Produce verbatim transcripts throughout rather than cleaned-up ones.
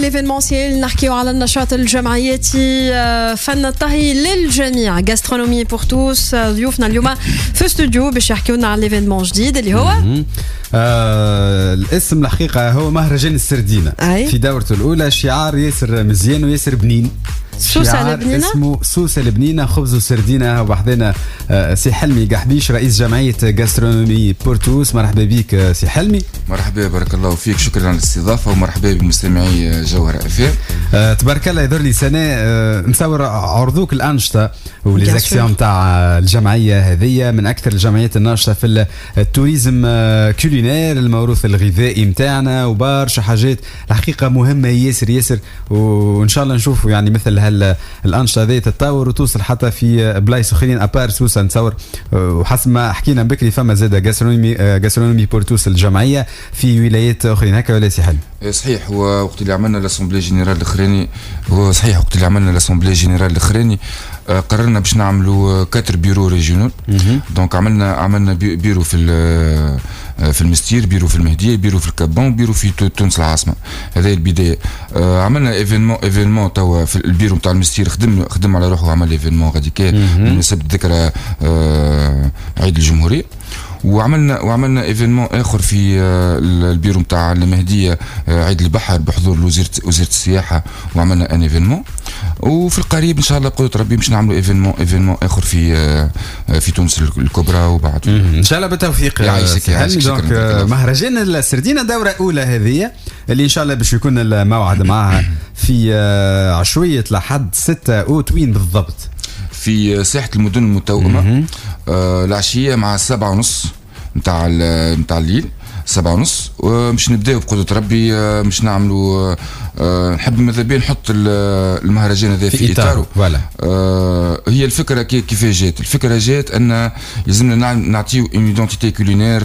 ليفينمونسيال، نحكيو على النشاط الجمعياتي فن الطهي للجميع، غاسترونومي بور توس. ضيوفنا اليوم في استوديو باش يحكيو لنا على ليفينمون جديد اللي هو آه الاسم الحقيقه هو مهرجان السردينه. أي. في دورته الاولى شعار ياسر مزيان وياسر بنين، سوسه البنينه اسمه سوسه البنينه خبز وسردينه. وحدنا آه سي حلمي قحبيش رئيس جمعيه غاسترونومي بورتوس. مرحبا بك آه سي حلمي. مرحبا، بارك الله فيك، شكرا على الاستضافه ومرحبا بمستمعي جوهر اف ام. آه تبارك الله، يظهر لي سنه آه نصور عرضوك الانشطه وليزاكسيون تاع الجمعيه هذه من اكثر الجمعيات الناشطه في التوريزم آه كولينير، الموروث الغذائي نتاعنا وبرشا حاجات الحقيقه مهمه ياسر ياسر، وان شاء الله نشوفوا يعني مثل هال الانشطه هذه تتطور وتوصل حتى في بلايص اخرين ابار سوسه. نتصور وحسب ما حكينا بكري فما زاده غاسترونومي غاسترونومي بورتوس الجمعيه في ولايات اخرين، هكا ولا سي حلمي؟ صحيح. هو وقت اللي عملنا لاسومبلي جينيرال الاخراني، هو صحيح وقت اللي عملنا لاسومبلي جينيرال الاخراني قررنا باش نعملوا كاتر بيرو ريجيونال. دونك عملنا عملنا بيرو في في المستير، بيرو في المهديه، بيرو في الكابون، بيرو في تونس العاصمه. هذه البدايه. عملنا ايفينمون ايفينمون توا في البيرو نتاع المستير، خدم خدم على روحه وعمل ايفينمون غادي كان بمناسبه ذكرى عيد الجمهوريه. وعملنا وعملنا ايفينمون اخر في البيرو نتاع المهديه عيد البحر بحضور وزيره وزيره السياحه، وعملنا ان ايفينمون. وفي القريب ان شاء الله بقدره ربي باش نعملوا ايفينمون ايفينمون اخر في في تونس الكبرى وبعد ان شاء الله بالتوفيق. يعيشك يعيشك. دونك مهرجان السردينه دوره اولى هذه اللي ان شاء الله باش يكون الموعد معها في عشويه لحد ستة اوت وين بالضبط؟ في ساحه المدن المتوأمه. آه العشيه مع السبعة ونص نتاع نتاع الليل، سبعة ونص. ومش نبداو بقدرة ربي مش نعملوا أه نحب ماذا بيا نحط المهرجان هذا في, في اطاره. أه هي الفكره كيف جات؟ الفكره جات ان لازمنا نعطيو اون ايدونتيتي كولينير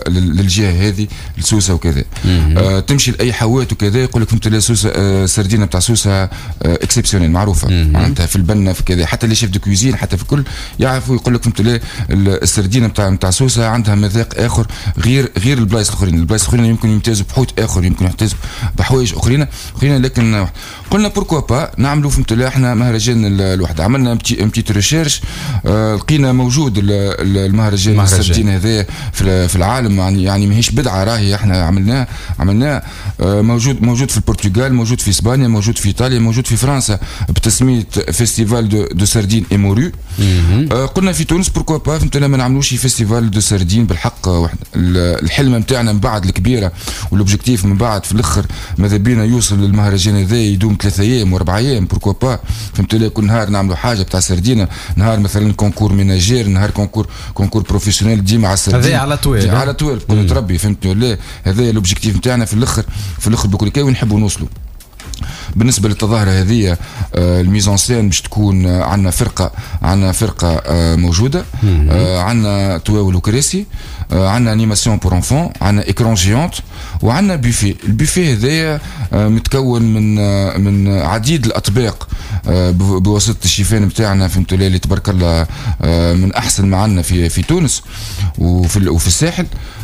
للجهه هذه لسوسه وكذا. أه تمشي لاي حوات وكذا يقول لك فهمت لا سوسه أه سردينه بتاع سوسه أه اكسبسيونيل معروفه معناتها في البنه في كذا، حتى اللي شيف دو كوزين حتى في الكل يعرفوا يقول لك فهمت لا السردينه بتاع بتاع سوسه عندها مذاق اخر غير غير البلايص الاخرين. البلايص الاخرين يمكن يمتازوا بحوت اخر، يمكن يمتازوا بحوايج اخرين خلينا، لكن قلنا بوركوا با نعملوا فهمت لا احنا مهرجان الوحده. عملنا بتي ريشيرش، آه لقينا موجود المهرجان السردين هذا في العالم، يعني يعني ماهيش بدعه راهي، احنا عملناه عملناه آه موجود موجود في البرتغال، موجود في اسبانيا، موجود في ايطاليا، موجود في فرنسا بتسميه فيستيفال دو, دو سردين ايمورو. آه قلنا في تونس بوركوا با فهمت لا ما نعملوش فيستيفال دو سردين بالحق. الحلم نتاعنا من بعد الكبيره والاوبجيكتيف من بعد في الاخر ماذا بينا يوصل للمهرجان هذا يدوم ثلاثة ايام واربع ايام بوركوا با فهمت لي. كل نهار نعملوا حاجه بتاع سردينه، نهار مثلا كونكور ميناجير، نهار كونكور كونكور بروفيسيونيل ديما على السردين هذا على طويل على طويل بقول ربي فهمت ولا. هذا الاوبجيكتيف نتاعنا في الاخر في الاخر بكل كي ونحبوا نوصلوا. بالنسبه للتظاهره هذه آه الميزون سين باش تكون آه عندنا فرقه عندنا فرقه آه موجوده، آه عندنا تواول وكراسي، آه عندنا انيماسيون بور انفون، عندنا ايكران جيونت، وعندنا بوفيه. البوفيه هذايا آه متكون من آه من عديد الاطباق آه بواسطه الشيفان نتاعنا فهمت اللي تبارك الله آه من احسن ما عندنا في في تونس وفي وفي الساحل.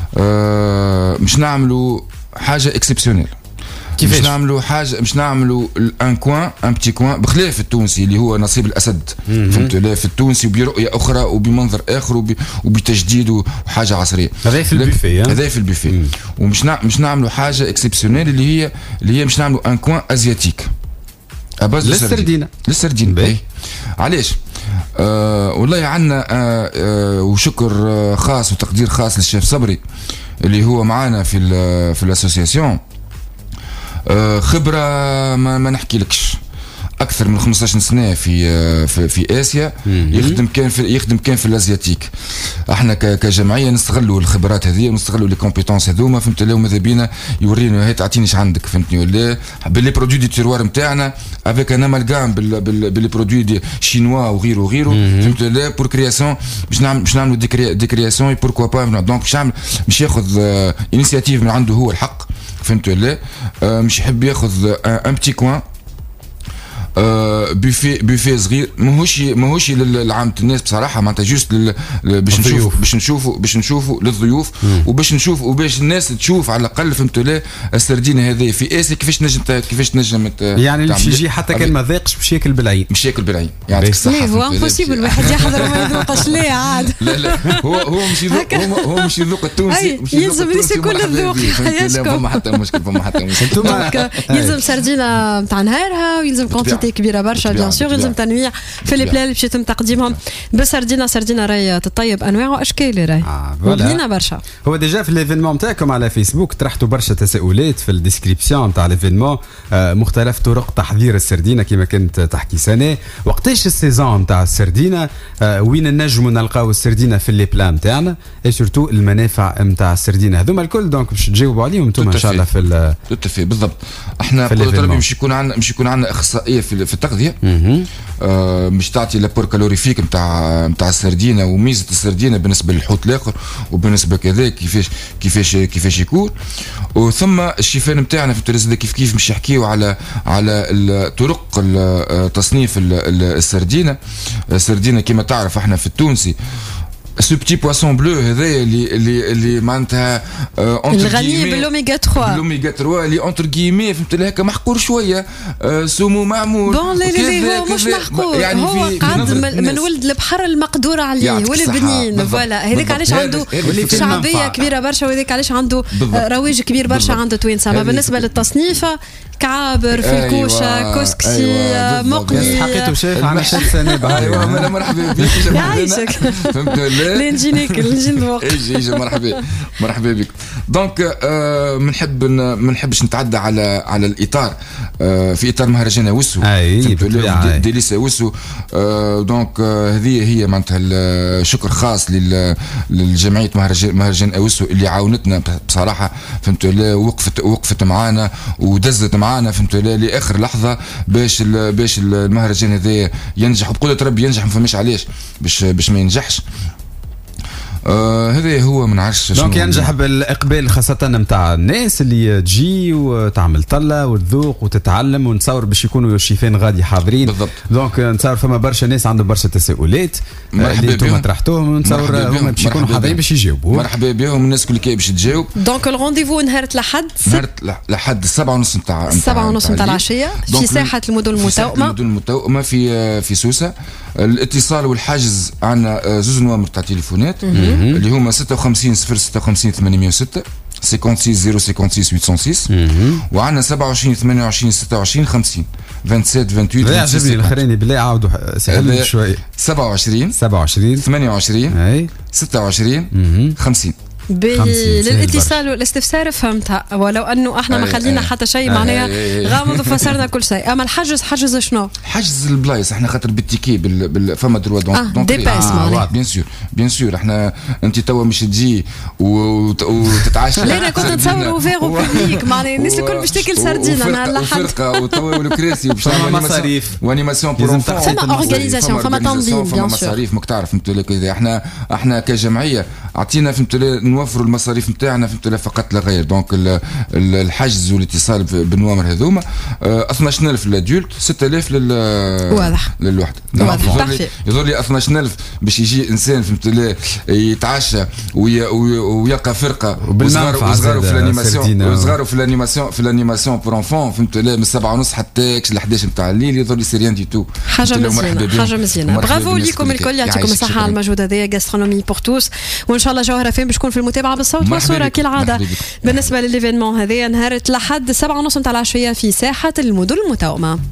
آه مش نعملوا حاجه اكسبسيونيل، مش نعملوا حاجه مش نعملوا ان كوان ان بتي كوان بخلاف التونسي اللي هو نصيب الاسد فهمت لا. في التونسي برؤيه اخرى وبمنظر اخر وب... وبتجديد وحاجه عصريه. هذا في البوفيه هذا في البوفيه. ومش نع... مش نعملوا حاجه اكسبسيونيل اللي هي اللي هي مش نعملوا ان كوان ازياتيك اباز للسردينه للسردينه. علاش؟ آه والله عندنا آه آه وشكر آه خاص وتقدير خاص للشيف صبري اللي هو معانا في في الاسوسياسيون. خبره ما, ما نحكي لكش، اكثر من خمسطاش سنه في في, في اسيا، يخدم كان في يخدم كان في الازياتيك. احنا كجمعيه نستغلوا الخبرات هذه ونستغلوا لي كومبيتونس هذوما فهمت له. ماذا بينا يورينا هي تعطيني ايش عندك فهمتني ولا باللي برودوي دي تيروار نتاعنا افيك ان امالغام باللي برودوي دي شينوا وغيره وغيره فهمت له بور كرياسيون باش نعمل باش نعملوا دي كرياسيون بوركوا با. دونك باش يعمل باش ياخذ انيشيتيف من عنده هو الحق فهمت ولا. مش يحب ياخذ ان بتي كوان آه بوفي بوفي صغير ماهوش ماهوش لعامة الناس بصراحه معناتها جوست باش نشوف باش نشوفوا باش نشوفوا للضيوف وباش نشوف وباش الناس تشوف على الاقل فهمت لا السردينه هذه في اسي كيفاش نجم كيفاش تنجم يعني اللي باش يجي حتى كان ما ذاقش باش ياكل بالعين باش ياكل بالعين يعطيك الصحه هو امبوسيبل واحد يحضر وما يذوقش ليه عاد لا لا هو هو مش يذوق هو, هو مش يذوق التونسي مش يلزم يكون الذوق لا فما حتى مشكل فما حتى مشكل يلزم سردينه نتاع نهارها ويلزم كونتيتي كبيره برشا بيان سور يلزم تنويع في لي بلا اللي باش يتم تقديمهم بالسردينه سردينه راهي تطيب انواع واشكال راهي وبنينه برشا هو ديجا في ليفينمون نتاعكم على فيسبوك طرحتوا برشا تساؤلات في الديسكريبسيون نتاع ليفينمون مختلف طرق تحضير السردينه كما كنت تحكي سنه وقتاش السيزون نتاع السردينه وين نجموا نلقاو السردينه في لي بلان نتاعنا اي سورتو المنافع نتاع السردينه هذوما الكل دونك باش تجاوبوا عليهم انتم ان شاء الله في توتفي بالضبط احنا قلت مش يكون عندنا مش يكون عندنا اخصائيه في في التغذيه آه مش تعطي لابور كالوريفيك نتاع نتاع السردينه وميزه السردينه بالنسبه للحوت الاخر وبالنسبه كذا كيفاش كيفاش كيفاش يكون وثم الشيفان نتاعنا في الترزده كيف كيف مش يحكيوا على على طرق تصنيف السردينه السردينه كما تعرف احنا في التونسي سو بتي بواسون بلو هذايا اللي اللي اللي معناتها الغني بالاوميغا ثلاثة بالاوميغا ثلاثة اللي اونتر كيمي فهمت هكا محقور شويه سمو معمول بون لا لا هو مش محقور يعني هو قاعد من ولد البحر المقدور عليه والبنين فوالا هذاك علاش عنده شعبيه كبيره برشا وهذاك علاش عنده رواج كبير برشا عند التوانسه اما بالنسبه للتصنيف كعابر في الكوشه أيوة كسكسي أيوة مقلي حقيقته شايف عنا شيف سنه ايوه مرحبا بك يعيشك فهمت لين نجي ناكل نجي نذوق اجي اجي مرحبا مرحبا بك دونك بنحب ما نحبش نتعدى على على الاطار في اطار مهرجان اوسو ديليس اوسو دونك هذه هي معناتها شكر خاص للجمعيه مهرجان مهرجان اوسو اللي عاونتنا بصراحه فهمت وقفت وقفت معانا ودزت معانا فهمت لاخر لحظه باش باش المهرجان هذا ينجح وبقدره ربي ينجح ما فهمش علاش باش باش ما ينجحش آه هذا هو ما نعرفش دونك ينجح بالاقبال خاصه نتاع الناس اللي تجي وتعمل طله وتذوق وتتعلم ونتصور باش يكونوا الشيفان غادي حاضرين بالضبط دونك نتصور فما برشا ناس عندهم برشا تساؤلات اللي انتم طرحتوهم ونتصور هما باش يكونوا حاضرين باش يجاوبوا مرحبا بهم الناس كل كي باش تجاوب دونك الرونديفو نهار الاحد نهار الاحد السبعة ونص نتاع السبعة ونص نتاع العشيه في ساحه المدن المتوأمه المدن المتوأمه في في سوسه الاتصال والحجز عندنا زوج نوامر تاع تليفونات اللي هما ستة وخمسين صفر ستة وخمسين ثمانمية وستة ستة وخمسين صفر ستة وخمسين ثمانمية وستة وعندنا سبعة وعشرين ثمانية وعشرين ستة وعشرين خمسين سبعة وعشرين ثمانية وعشرين يعجبني الاخرين بالله عاودوا سهل شوي سبعة وعشرين سبعة وعشرين ثمانية وعشرين اي ستة وعشرين خمسين للاتصال والاستفسار فهمتها ولو انه احنا ما خلينا حتى شيء معناها غامض وفسرنا كل شيء اما الحجز حجز شنو حجز البلايص احنا خاطر بالتيكي بال... بال... فما دروا دونك آه دونك ديباس آه بيان سور بيان سور احنا انت توا مش تجي وتتعشى لا انا كنت نتصور اوفير وبليك معناها الناس الكل باش تاكل سردينه نهار الاحد وفرقه وتوا والكراسي باش مصاريف وانيماسيون بور فما اورغانيزاسيون فما تنظيم بيان سور مصاريف ماك تعرف فهمت كذا احنا احنا كجمعيه عطينا فهمت نوفروا المصاريف نتاعنا فهمت فقط لا غير دونك الحجز والاتصال بالنوامر هذوما اثناش ألف للادولت ستة آلاف لل واضح للوحده واضح يظهر لي اثناش ألف باش يجي انسان فهمت يتعشى ويلقى فرقه وصغاروا في الانيماسيون وصغاروا في الانيماسيون في الانيماسيون بور انفون فهمت من سبعة ونص حتى ل احداش نتاع الليل يظهر لي سي ريان دي تو حاجه مزيانه حاجه مزيانه برافو ليكم الكل يعطيكم الصحه على المجهود هذا غاسترونومي بور توس وان شاء الله جوهره فين باش تكون في المتابعه بالصوت والصوره كالعاده بالنسبه لليفينمون هذا نهار الاحد سبعة ونص نتاع العشيه في ساحه المدن المتوأمه.